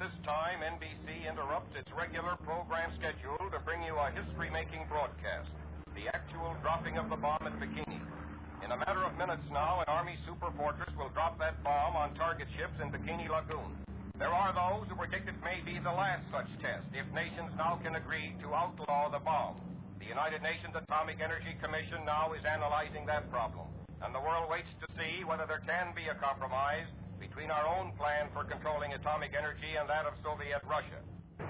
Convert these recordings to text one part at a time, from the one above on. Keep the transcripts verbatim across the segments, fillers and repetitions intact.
this time, N B C interrupts its regular program schedule to bring you a history-making broadcast, the actual dropping of the bomb at Bikini. In a matter of minutes now, an Army superfortress will drop that bomb on target ships in Bikini Lagoon. There are those who predict it may be the last such test if nations now can agree to outlaw the bomb. The United Nations Atomic Energy Commission now is analyzing that problem, and the world waits to see whether there can be a compromise between our own plan for controlling atomic energy and that of Soviet Russia.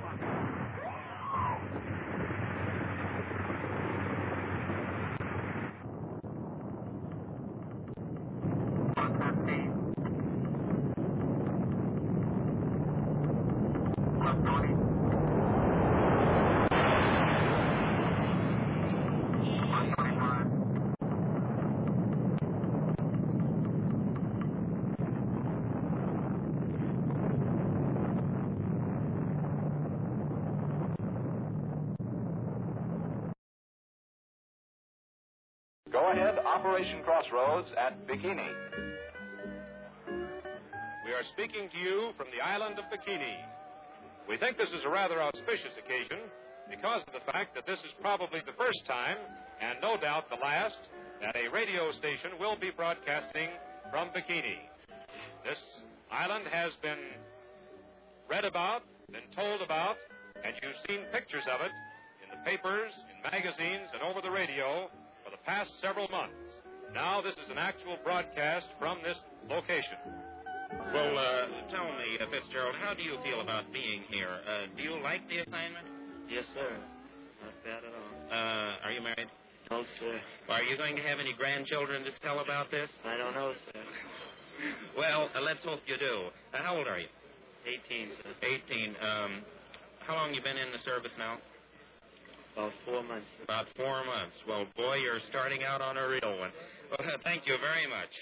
Go ahead, Operation Crossroads at Bikini. We are speaking to you from the island of Bikini. We think this is a rather auspicious occasion because of the fact that this is probably the first time, and no doubt the last, that a radio station will be broadcasting from Bikini. This island has been read about, been told about, and you've seen pictures of it in the papers, in magazines, and over the radio for the past several months. Now this is an actual broadcast from this location. Well, uh, tell me, uh, Fitzgerald, how do you feel about being here? Uh, do you like the assignment? Yes, sir. Not bad at all. Uh, are you married? No, sir. Are you going to have any grandchildren to tell about this? I don't know, sir. Well, uh, let's hope you do. Uh, how old are you? eighteen, sir. eighteen. Um, how long you been in the service now? About four months, sir. About four months. Well, boy, you're starting out on a real one. Well, thank you very much.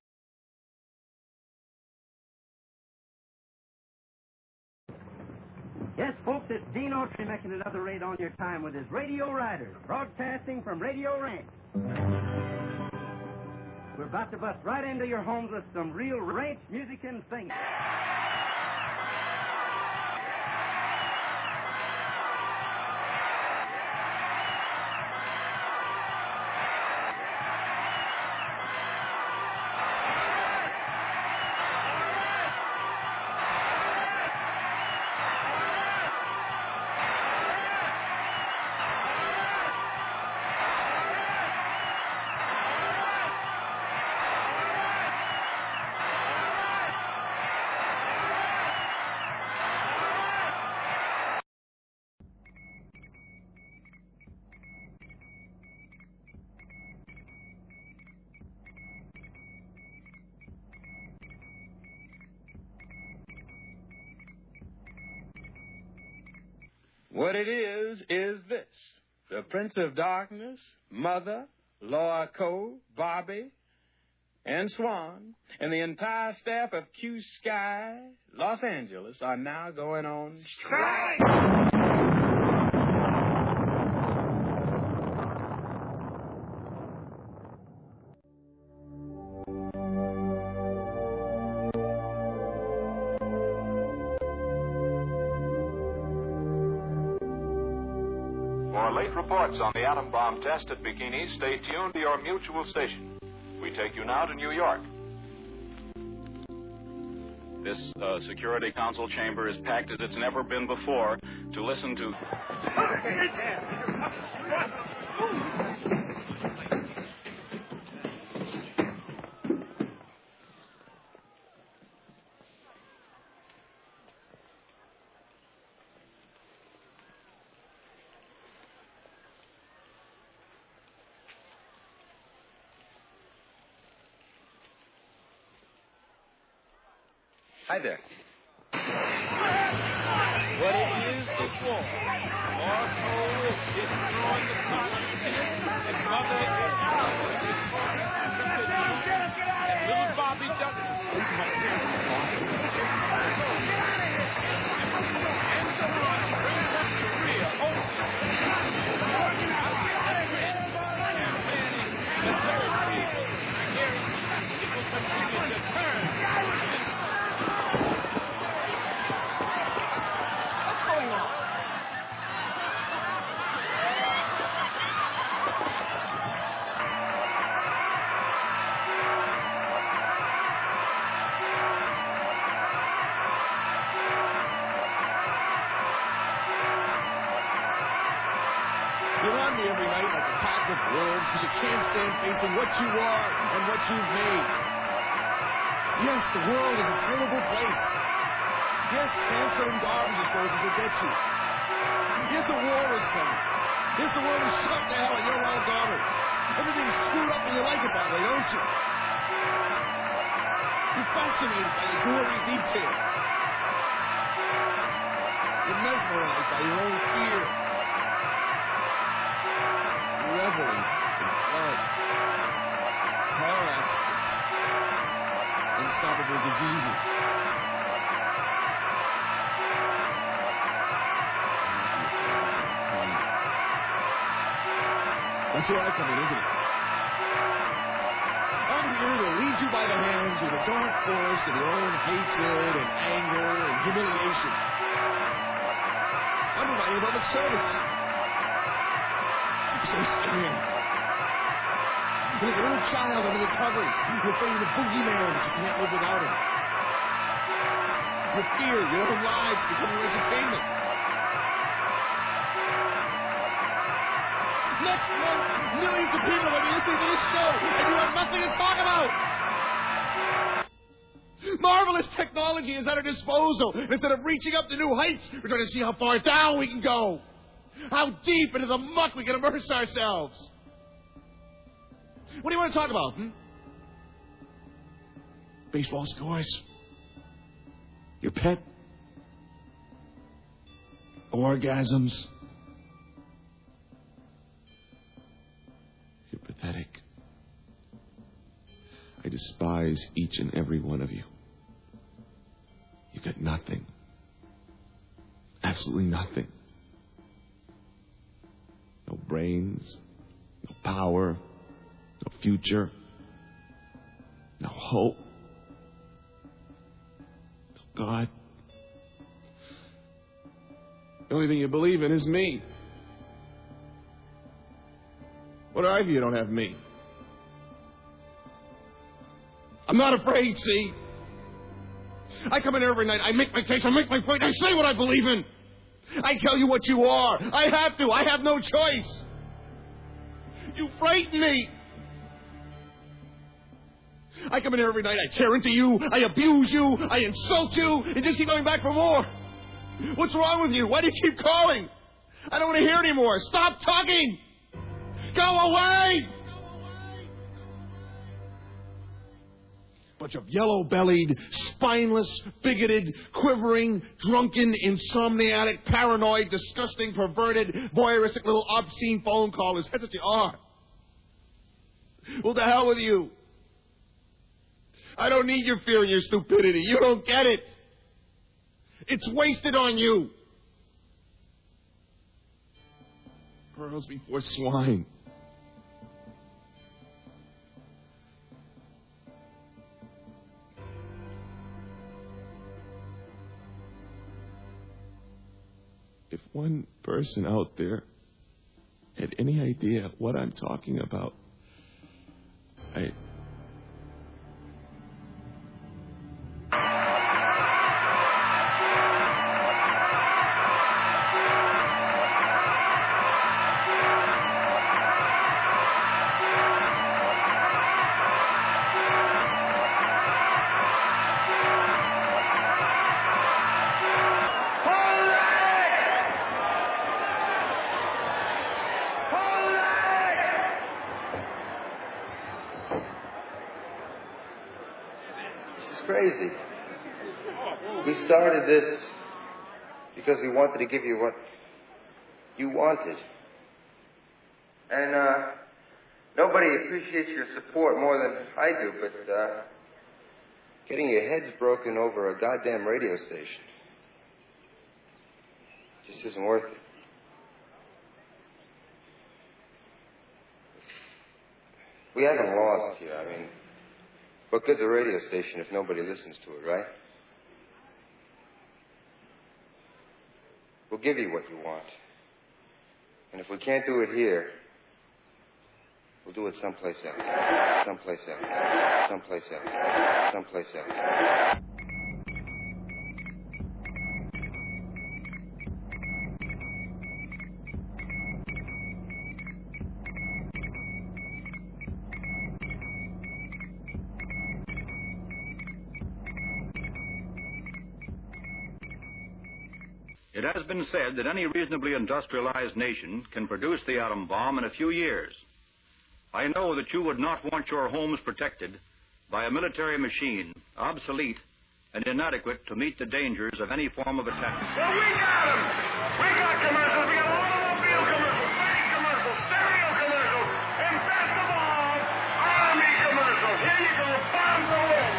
Yes, folks, it's Gene Autry making another raid on your time with his Radio Riders, broadcasting from Radio Ranch. We're about to bust right into your homes with some real ranch music and singing. What it is, is this. The Prince of Darkness, Mother, Laura Cole, Bobby, and Swan, and the entire staff of Q Sky, Los Angeles, are now going on strike! For late reports on the atom bomb test at Bikini, stay tuned to your mutual station. We take you now to New York. This uh, Security Council chamber is packed as it's never been before to listen to... Hi there. What it is, the war. More coal is destroying the continent, and Mother is destroying Africa, and little Bobby Douglas is my and so on brings up Korea only. And planning the third people, guarantee it will continue to turn. me every night like a pack of wolves because you can't stand facing what you are and what you've made. Yes, the world is a terrible place. Yes, cancer and garbage disposal will get you. Yes, a war is coming. Yes, the world is shut to hell and you're all garbage. Everything's screwed up and you like it that way, don't you? You're fascinated by the gory detail. You're mesmerized by your own fear. You're reveling in blood, car accidents, unstoppable diseases. That's where I come in, isn't it? I'm here to lead you by the hand through the dark forest of your own hatred and anger and humiliation. I'm providing a public service. I'm so scared. You're like a little child under the covers. You're afraid of the boogeyman, but you can't live without him. You fear your own lives becoming your entertainment. Next month, millions of people are going to be listening to this show, and you have nothing to talk about. Marvelous technology is at our disposal. Instead of reaching up to new heights, we're trying to see how far down we can go. How deep into the muck we can immerse ourselves. What do you want to talk about, hmm? Baseball scores? Your pet? Orgasms? You're pathetic. I despise each and every one of you. You got nothing. Absolutely nothing. No brains, no power, no future, no hope, no God. The only thing you believe in is me. What are you? You don't have me. I'm not afraid, see? I come in every night, I make my case, I make my point, I say what I believe in. I tell you what you are. I have to. I have no choice. You frighten me. I come in here every night, I tear into you, I abuse you, I insult you, and just keep going back for more. What's wrong with you? Why do you keep calling? I don't want to hear anymore. Stop talking. Go away. Bunch of yellow-bellied, spineless, bigoted, quivering, drunken, insomniatic, paranoid, disgusting, perverted, voyeuristic little obscene phone callers. That's what you are. Well, the hell with you. I don't need your fear and your stupidity. You don't get it. It's wasted on you. Pearls before swine. If one person out there had any idea what I'm talking about, I... Crazy. We started this because we wanted to give you what you wanted. And uh, nobody appreciates your support more than I do, but uh, getting your heads broken over a goddamn radio station just isn't worth it. We haven't lost here. I mean, what good's a radio station if nobody listens to it, right? We'll give you what you want. And if we can't do it here, we'll do it someplace else. Someplace else. Someplace else. Someplace else. It has been said that any reasonably industrialized nation can produce the atom bomb in a few years. I know that you would not want your homes protected by a military machine, obsolete and inadequate to meet the dangers of any form of attack. Well, we got them! We got commercials. We got automobile commercials, bank commercials, stereo commercials, and best of all, Army commercials. Here you go, bombs away!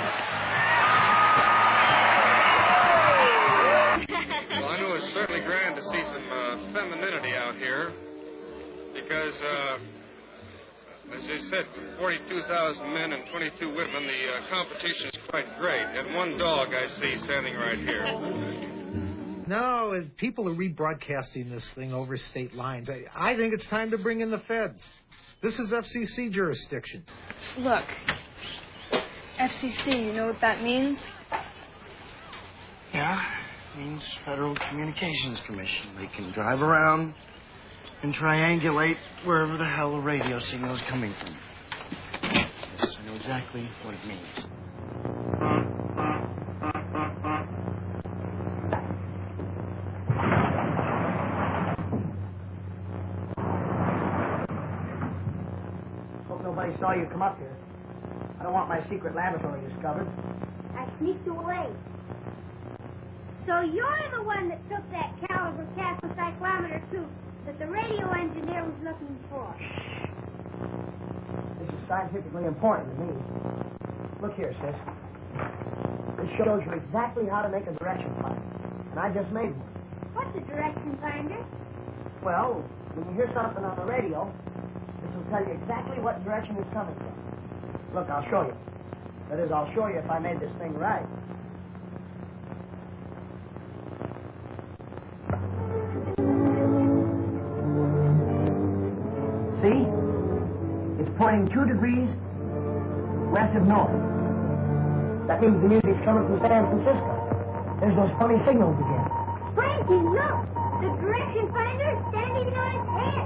Well, I know it's certainly grand to see some uh, femininity out here because, uh, as they said, forty-two thousand men and twenty-two women, the uh, competition is quite great. And one dog I see standing right here. No, it, people are rebroadcasting this thing over state lines. I, I think it's time to bring in the feds. This is F C C jurisdiction. Look, F C C, you know what that means? Yeah, it means Federal Communications Commission. They can drive around and triangulate wherever the hell a radio signal is coming from. Yes, I know exactly what it means. Hope nobody saw you come up here. I don't want my secret laboratory discovered. I sneaked away. So you're the one that took that caliber castle cyclometer too, that the radio engineer was looking for. This is scientifically important to me. Look here, sis. This shows you exactly how to make a direction finder. And I just made one. What's a direction finder? Well, when you hear something on the radio, this will tell you exactly what direction it's coming from. Look, I'll show you. That is, I'll show you if I made this thing right. See? It's pointing two degrees west of north. That means the music's coming from San Francisco. There's those funny signals again. Frankie, look! The direction finder is standing on its head.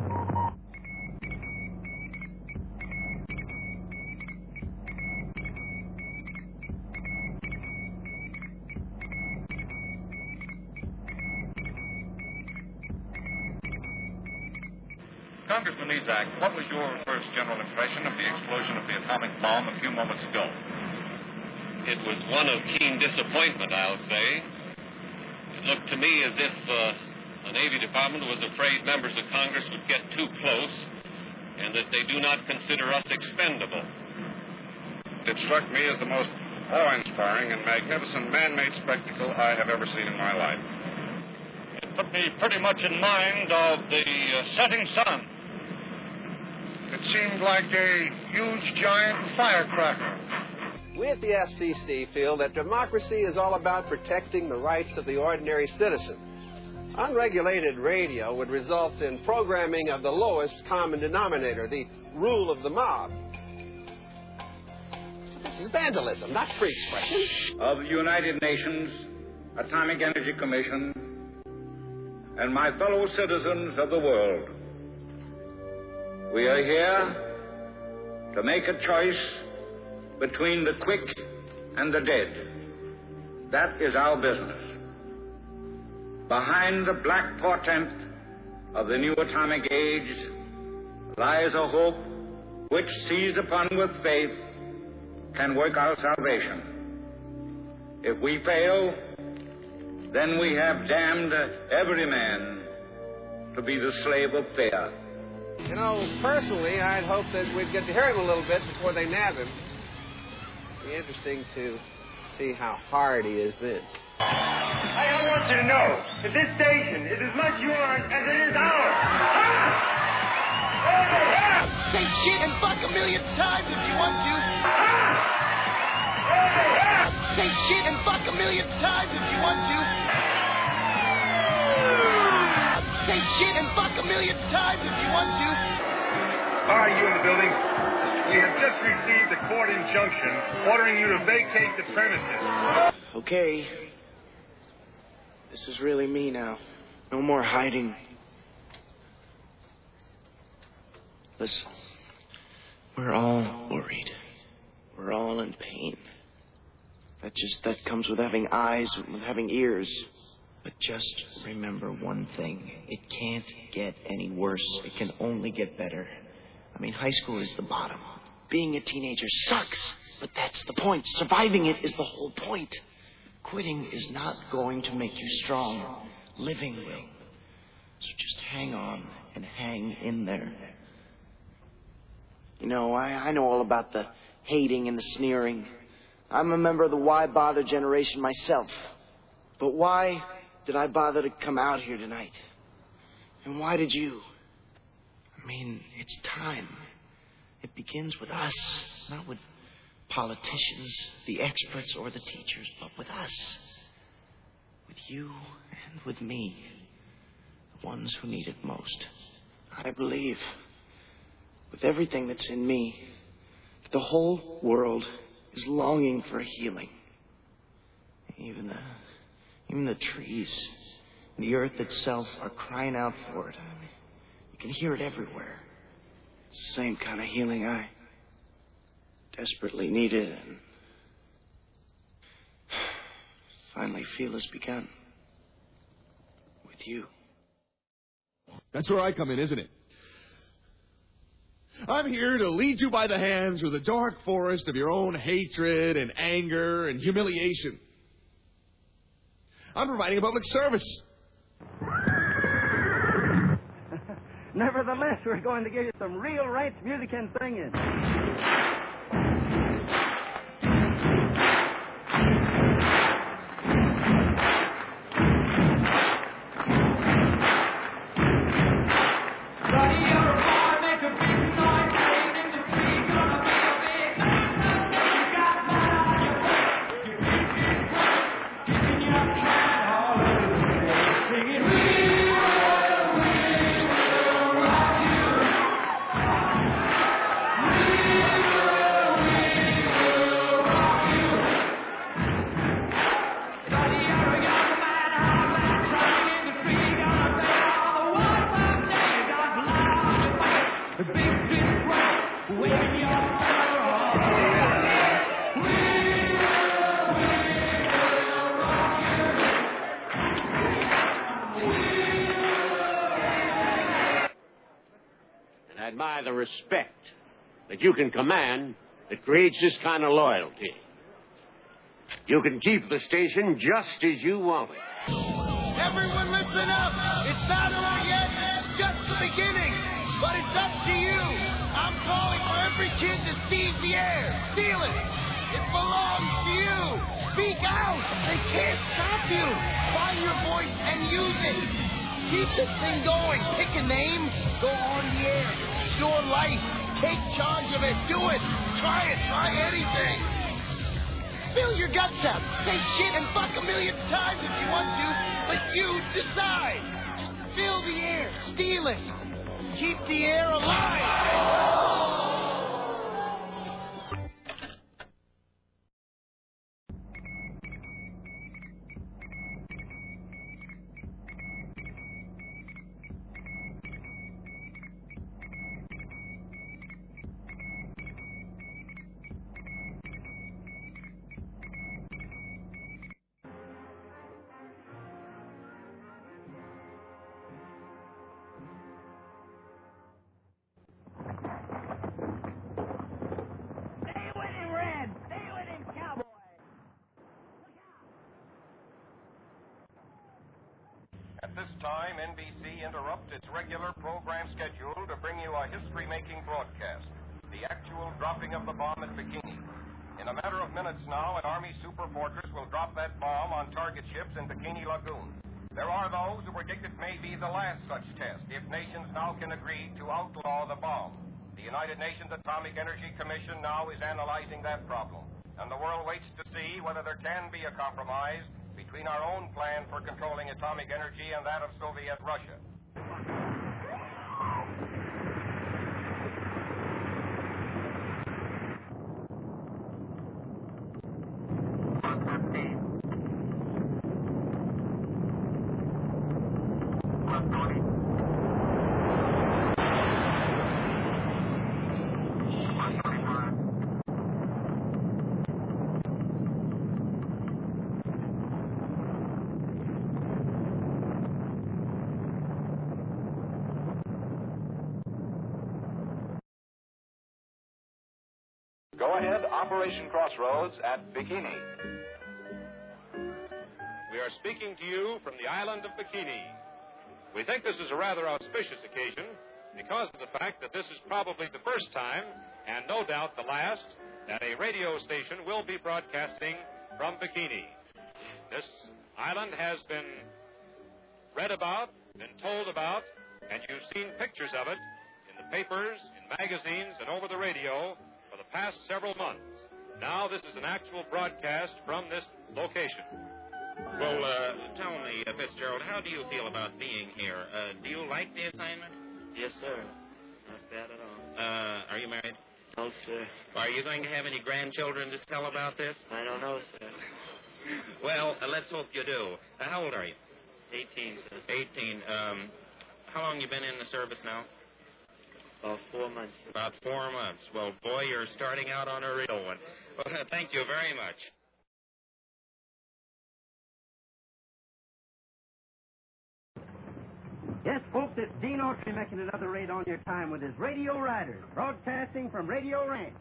Congressman Isaac, what was your first general impression of the explosion of the atomic bomb a few moments ago? It was one of keen disappointment, I'll say. It looked to me as if uh, the Navy Department was afraid members of Congress would get too close and that they do not consider us expendable. It struck me as the most awe-inspiring and magnificent man-made spectacle I have ever seen in my life. It put me pretty much in mind of the uh, setting sun. It seemed like a huge, giant firecracker. We at the F C C feel that democracy is all about protecting the rights of the ordinary citizen. Unregulated radio would result in programming of the lowest common denominator, the rule of the mob. This is vandalism, not free expression. Of the United Nations Atomic Energy Commission and my fellow citizens of the world, we are here to make a choice between the quick and the dead. That is our business. Behind the black portent of the new atomic age lies a hope which, seized upon with faith, can work our salvation. If we fail, then we have damned every man to be the slave of fear. You know, personally, I'd hope that we'd get to hear him a little bit before they nab him. It'd be interesting to see how hard he is then. I want you to know that this station is as much yours as it is ours. Say shit and fuck a million times if you want to. Say shit and fuck a million times if you want to. Say shit and fuck a million times if you want to. All right, you in the building. We have just received a court injunction ordering you to vacate the premises. Okay. This is really me now. No more hiding. Listen. We're all worried. We're all in pain. That just, that comes with having eyes and with having ears. But just remember one thing. It can't get any worse. It can only get better. I mean, high school is the bottom. Being a teenager sucks, but that's the point. Surviving it is the whole point. Quitting is not going to make you strong. Living will. So just hang on and hang in there. You know, I, I know all about the hating and the sneering. I'm a member of the why bother generation myself. But why did I bother to come out here tonight? And why did you? I mean, it's time. It begins with us, not with politicians, the experts, or the teachers, but with us. With you and with me. The ones who need it most. I believe, with everything that's in me, that the whole world is longing for a healing. Even the, even the trees and the earth itself are crying out for it. I mean, you can hear it everywhere. It's the same kind of healing I desperately needed and finally feel has begun. With you. That's where I come in, isn't it? I'm here to lead you by the hand through the dark forest of your own hatred and anger and humiliation. I'm providing a public service. Nevertheless, we're going to give you some real rights music and singing. The respect that you can command that creates this kind of loyalty. You can keep the station just as you want it. Everyone listen up. It's not over yet. It's just the beginning. But it's up to you. I'm calling for every kid to seize the air. Steal it. It belongs to you. Speak out. They can't stop you. Find your voice and use it. Keep this thing going. Pick a name. Go on the air. It's your life. Take charge of it. Do it. Try it. Try anything. Spill your guts out. Say shit and fuck a million times if you want to, but you decide. Just fill the air. Steal it. Keep the air alive. At this time, N B C interrupts its regular program schedule to bring you a history-making broadcast, the actual dropping of the bomb at Bikini. In a matter of minutes now, an Army superfortress will drop that bomb on target ships in Bikini Lagoon. There are those who predict it may be the last such test if nations now can agree to outlaw the bomb. The United Nations Atomic Energy Commission now is analyzing that problem, and the world waits to see whether there can be a compromise between our own plan for controlling atomic energy and that of Soviet Russia. Operation Crossroads at Bikini. We are speaking to you from the island of Bikini. We think this is a rather auspicious occasion because of the fact that this is probably the first time, and no doubt the last, that a radio station will be broadcasting from Bikini. This island has been read about, been told about, and you've seen pictures of it in the papers, in magazines, and over the radio for the past several months. Now this is an actual broadcast from this location. Well, uh, tell me, uh, Fitzgerald, how do you feel about being here? Uh, do you like the assignment? Yes, sir. Not bad at all. Uh, are you married? No, sir. Are you going to have any grandchildren to tell about this? I don't know, sir. Well, uh, let's hope you do. Uh, how old are you? eighteen, sir. eighteen. Um, how long you been in the service now? About four months. Sir. About four months. Well, boy, you're starting out on a real one. Well, uh, thank you very much. Yes, folks, it's Dean Autry making another raid on your time with his Radio Riders, broadcasting from Radio Ranch.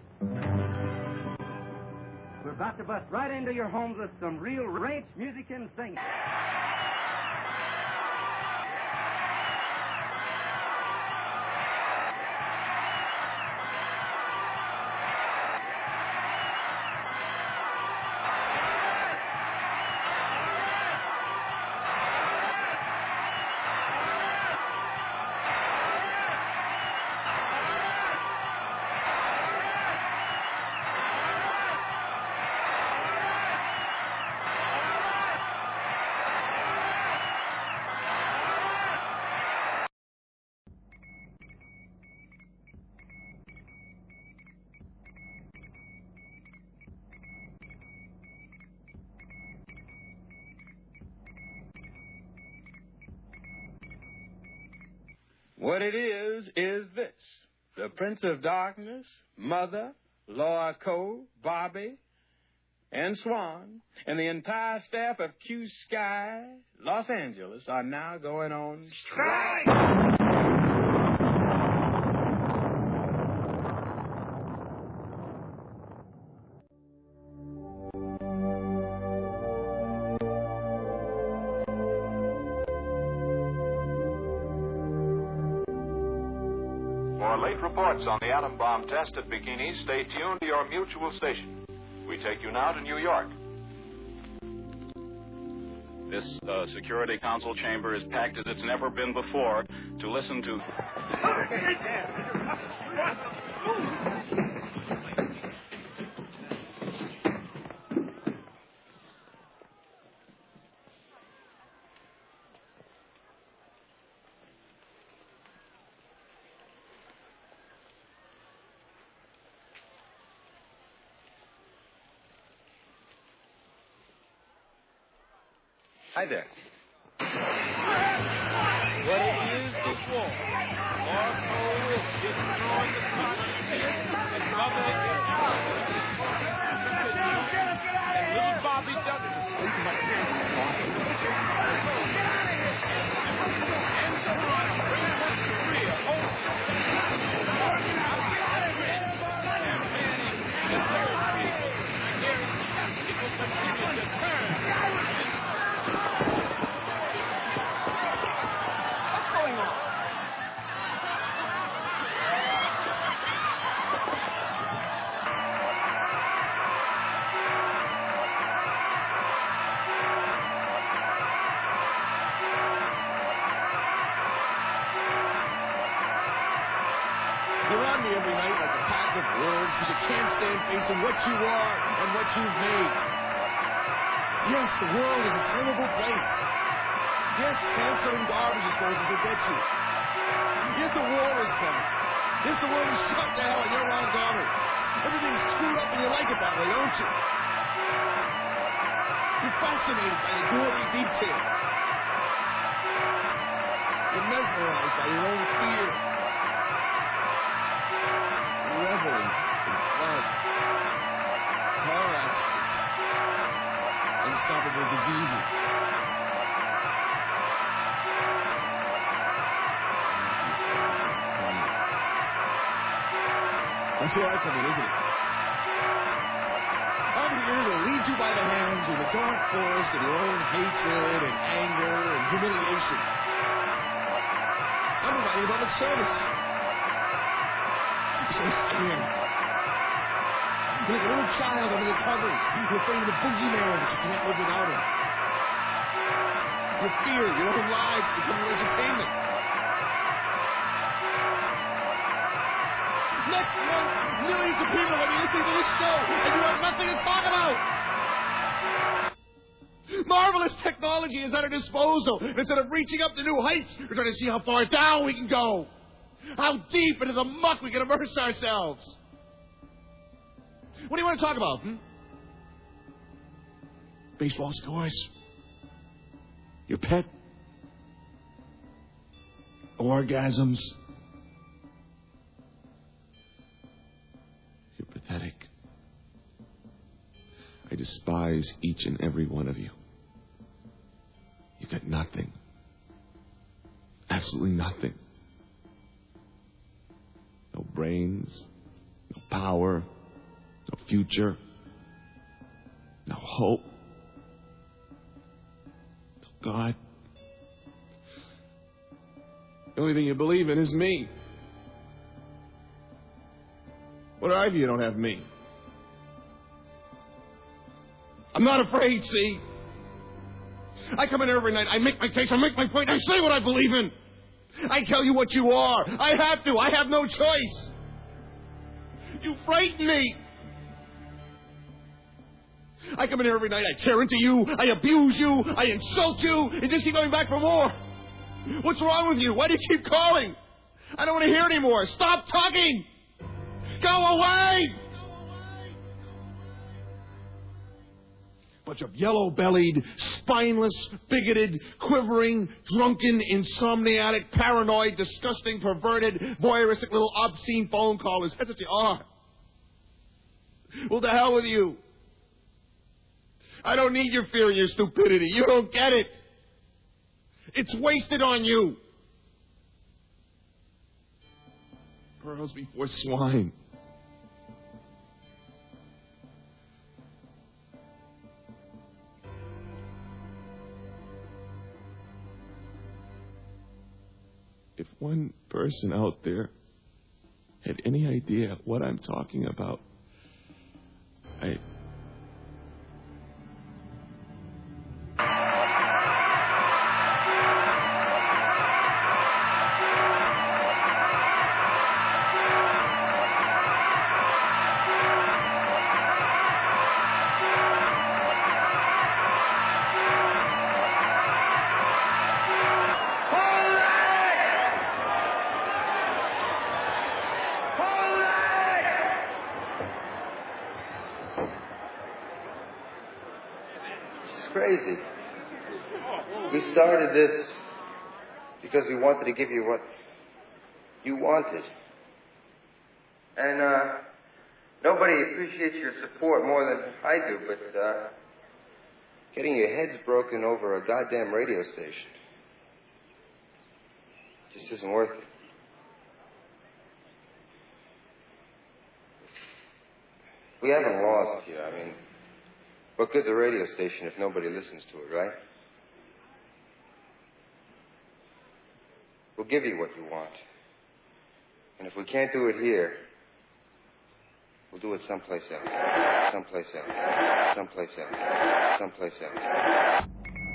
We're about to bust right into your homes with some real ranch music and singing. What it is, is this. The Prince of Darkness, Mother, Laura Cole, Bobby, and Swan, and the entire staff of Q Sky, Los Angeles, are now going on strike! Reports on the atom bomb test at Bikini, stay tuned to your mutual station. We take you now to New York. This uh, Security Council chamber is packed as it's never been before to listen to... Hi there. What it is before. Laura Cole is destroying the Constitution and Mother is and little Bobby doesn't. And Swan bringing her career over. And Manny and third people. I guarantee it will continue to turn. What's going on? You're on me every night like a pack of wolves because you can't stand facing what you are and what you've made. Yes, the world is a terrible place. Yes, cancer and garbage disposal will get you. Yes, the war is coming. Yes, the world is shut to hell and you're on guard. Everything's screwed up and you like it that way, don't you? You're fascinated by the gory detail. You're mesmerized by your own fear. You're reveling in flood, car accidents, unstoppable diseases. That's where I come in, isn't it? somebody here will lead you by the hand through the dark forest of your own hatred and anger and humiliation. I'm providing public service. So scared. You're like a little child under the covers. You're afraid of the boogeyman, but you can't live without him. You fear your own lives become your entertainment. Next month, millions of people will be listening to this show, and you have nothing to talk about. Marvelous technology is at our disposal. Instead of reaching up to new heights, we're trying to see how far down we can go. How deep into the muck we can immerse ourselves. What do you want to talk about, hmm? Baseball scores? Your pet? Orgasms? You're pathetic. I despise each and every one of you. You got nothing. Absolutely nothing. No brains, no power, no future, no hope, no God. The only thing you believe in is me. What are you? You don't have me. I'm not afraid, see? I come in every night, I make my case, I make my point, I say what I believe in. I tell you what you are. I have to. I have no choice. You frighten me. I come in here every night, I tear into you, I abuse you, I insult you, and just keep going back for more. What's wrong with you? Why do you keep calling? I don't want to hear anymore. Stop talking. Go away. Bunch of yellow-bellied, spineless, bigoted, quivering, drunken, insomniatic, paranoid, disgusting, perverted, voyeuristic little obscene phone callers. That's what you are. Well, to hell with you. I don't need your fear and your stupidity. You don't get it. It's wasted on you. Pearls before swine. If one person out there had any idea what I'm talking about, I... Crazy. We started this because we wanted to give you what you wanted. And uh, nobody appreciates your support more than I do, but uh, getting your heads broken over a goddamn radio station just isn't worth it. We haven't lost you. I mean, what good's a radio station if nobody listens to it, right? We'll give you what you want. And if we can't do it here, we'll do it someplace else. Someplace else. Someplace else. Someplace else.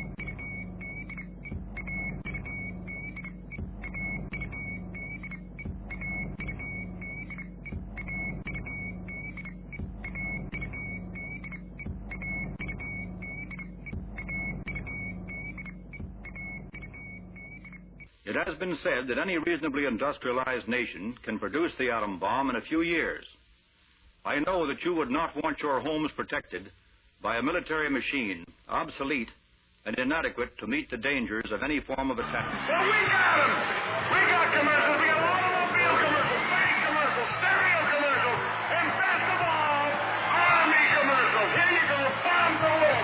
It has been said that any reasonably industrialized nation can produce the atom bomb in a few years. I know that you would not want your homes protected by a military machine, obsolete and inadequate to meet the dangers of any form of attack. Well, we got them! We got commercials. We got automobile commercials, bank commercials, stereo commercials, and best of all, Army commercials. Here you go, bomb the room.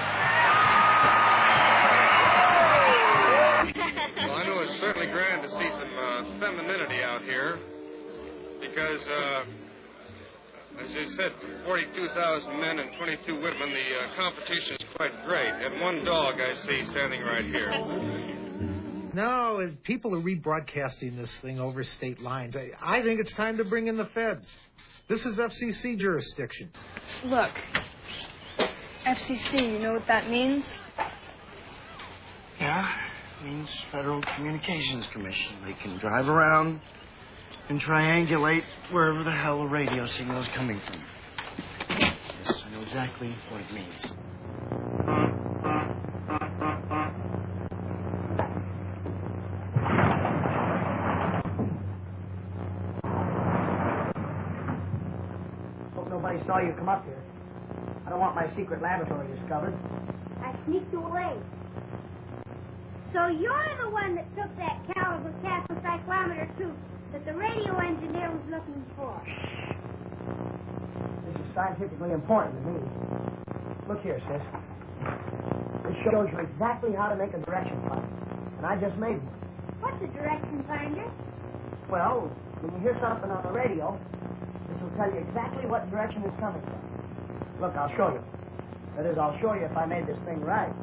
Well, I know it's certainly grand to see some uh, femininity out here because uh, As you said, forty-two thousand men and twenty-two women. The uh, competition's quite great. And one dog I see standing right here. No, it- people are rebroadcasting this thing over state lines. I, I think it's time to bring in the feds. This is F C C jurisdiction. Look, F C C, you know what that means? Yeah, it means Federal Communications Commission. They can drive around and triangulate wherever the hell a radio signal is coming from. Yes, I know exactly what it means. Hope nobody saw you come up here. I don't want my secret laboratory discovered. I sneaked away. So you're the one that took that caliber Castle cyclometer tube that the radio engineer was looking for. This is scientifically important to me. Look here, sis. This shows you exactly how to make a direction finder. And I just made one. What's a direction finder? Well, when you hear something on the radio, this will tell you exactly what direction it's coming from. Look, I'll show you. That is, I'll show you if I made this thing right.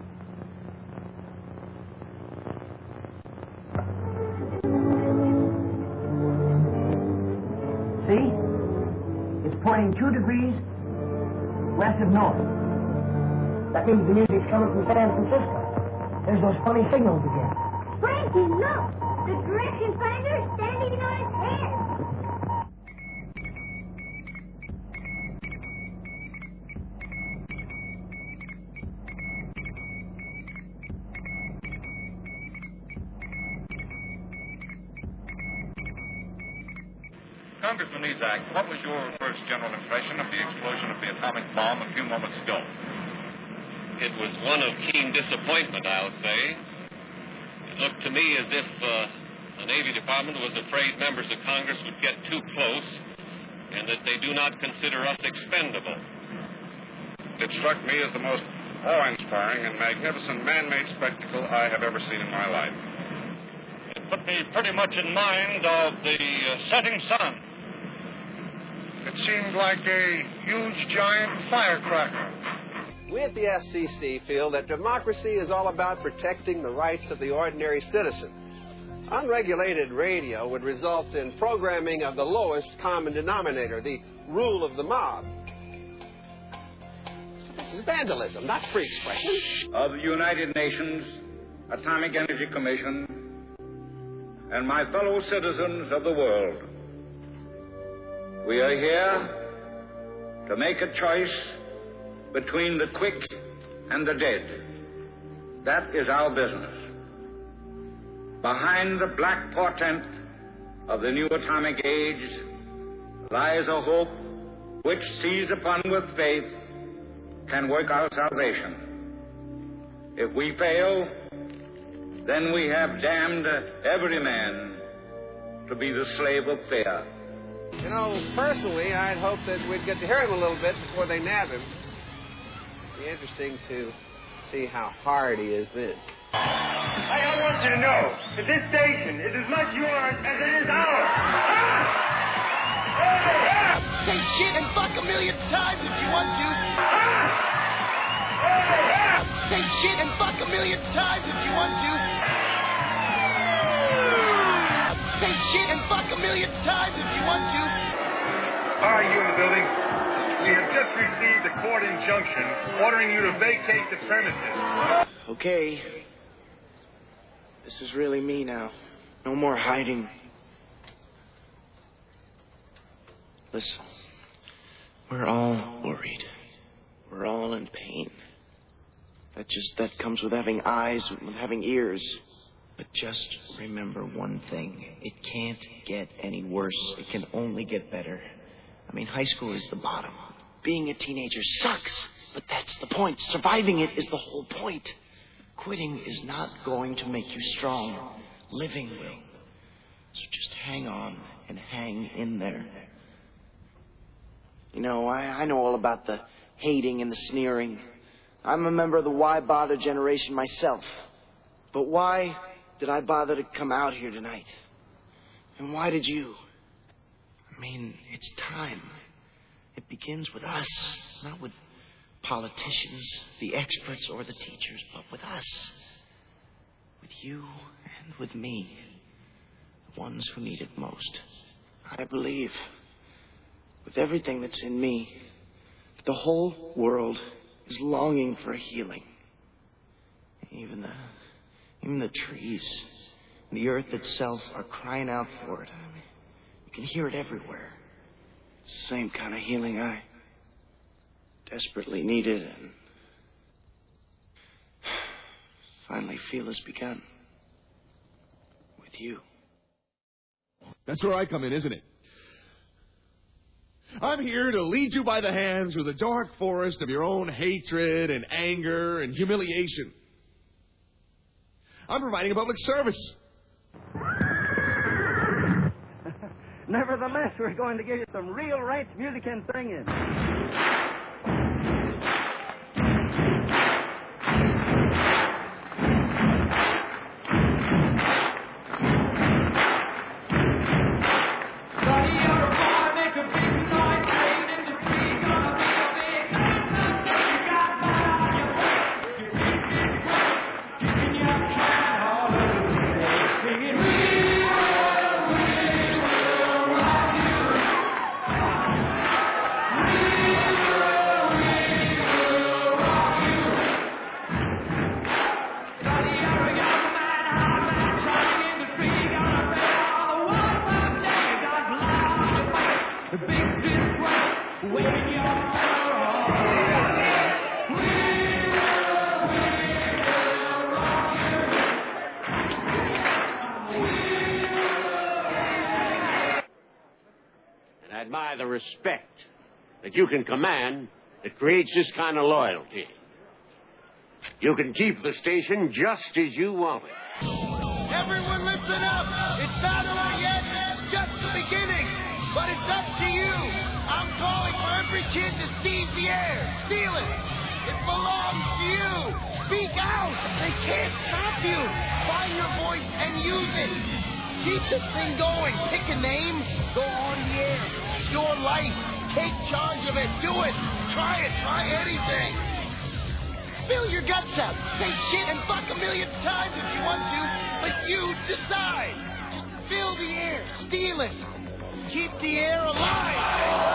See? It's pointing two degrees west of north. That means the music's coming from San Francisco. There's those funny signals again. Frankie, look! The direction finder is standing on its head. Congressman Isaac, what was your first general impression of the explosion of the atomic bomb a few moments ago? It was one of keen disappointment, I'll say. It looked to me as if uh, the Navy Department was afraid members of Congress would get too close and that they do not consider us expendable. It struck me as the most awe-inspiring and magnificent man-made spectacle I have ever seen in my life. It put me pretty much in mind of the uh, setting sun. It seemed like a huge, giant firecracker. We at the F C C feel that democracy is all about protecting the rights of the ordinary citizen. Unregulated radio would result in programming of the lowest common denominator, the rule of the mob. This is vandalism, not free expression. Of the United Nations Atomic Energy Commission and my fellow citizens of the world, we are here to make a choice between the quick and the dead. That is our business. Behind the black portent of the new atomic age lies a hope which, seized upon with faith, can work our salvation. If we fail, then we have damned every man to be the slave of fear. You know, personally, I'd hope that we'd get to hear him a little bit before they nab him. It'd be interesting to see how hard he is then. I, I want you to know that this station is as much yours as it is ours. Say shit and fuck a million times if you want to. Say shit and fuck a million times if you want to. Say shit and fuck a million times if you want to. All right, you in the building. We have just received a court injunction ordering you to vacate the premises. Okay. This is really me now. No more hiding. Listen. We're all worried. We're all in pain. That just, that comes with having eyes, with having ears. But just remember one thing. It can't get any worse. It can only get better. I mean, high school is the bottom. Being a teenager sucks, but that's the point. Surviving it is the whole point. Quitting is not going to make you strong. Living will. So just hang on and hang in there. You know, I, I know all about the hating and the sneering. I'm a member of the Why Bother generation myself. But why did I bother to come out here tonight? And why did you? I mean, it's time. It begins with us, not with politicians, the experts, or the teachers, but with us. With you and with me, the ones who need it most. I believe, with everything that's in me, that the whole world is longing for healing. Even the, even the trees and the earth itself are crying out for it. I mean, you can hear it everywhere. It's the same kind of healing I desperately needed and finally feel has begun. With you. That's where I come in, isn't it? I'm here to lead you by the hand through the dark forest of your own hatred and anger and humiliation. I'm providing a public service. Nevertheless, we're going to give you some real ranch music and singing. The respect that you can command that creates this kind of loyalty. You can keep the station just as you want it. Everyone listen up. It's not over yet. It's just the beginning. But it's up to you. I'm calling for every kid to seize the air. Steal it. It belongs to you. Speak out. They can't stop you. Find your voice and use it. Keep this thing going. Pick a name. Go on the air. It's your life. Take charge of it. Do it. Try it. Try anything. Spill your guts out. Say shit and fuck a million times if you want to, but you decide. Just fill the air. Steal it. Keep the air alive.